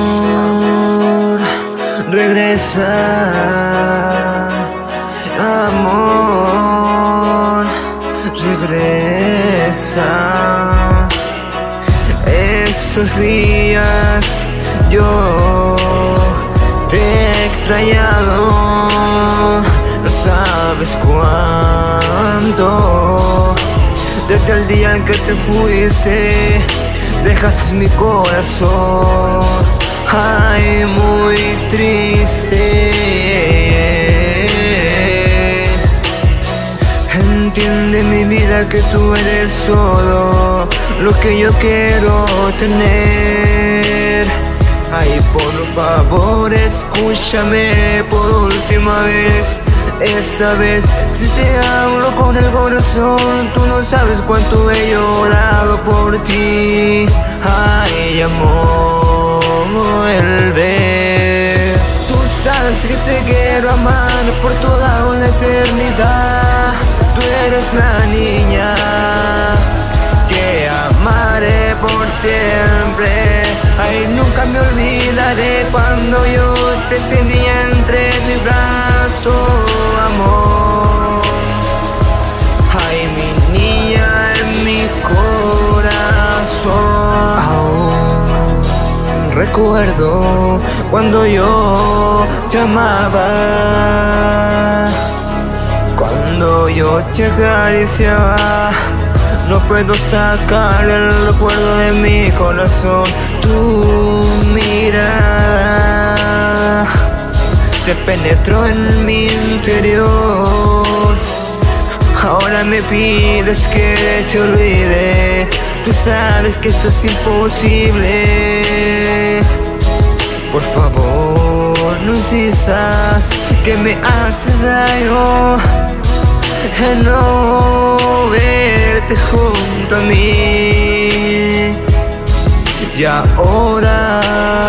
amor, regresa, amor, regresa. Esos días yo te he extrañado, no sabes cuánto. Desde el día en que te fuiste, dejaste mi corazón, ay, muy triste. Entiende mi vida que tú eres solo lo que yo quiero tener. Ay, por favor, escúchame por última vez. Esa vez, si te hablo con el corazón, tú no sabes cuánto he llorado por ti. Ay, amor, vuelve. Tú sabes que te quiero amar por toda una eternidad. Tú eres la niña que amaré por siempre. Ay, nunca me olvidaré cuando yo te tenía entre mis brazos, amor. Ay, mi niña en mi corazón. Aún recuerdo cuando yo te amaba, cuando yo te acariciaba. No puedo sacar el recuerdo de mi corazón. Tu mirada se penetró en mi interior. Ahora me pides que te olvide. Tú sabes que eso es imposible. Por favor, no insistas que me haces daño en no verte junto a mí. Y ahora